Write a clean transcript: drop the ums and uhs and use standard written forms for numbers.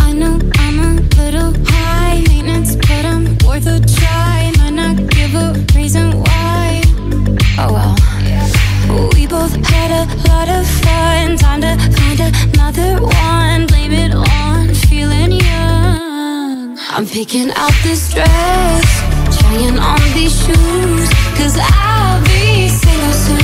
I know I'm a little high maintenance, but I'm worth a try. Might not give a reason why. Oh well. We both had a lot of fun. Time to find another one. Blame it on feeling young. I'm picking out this dress, trying on these shoes, 'cause I'll be single soon.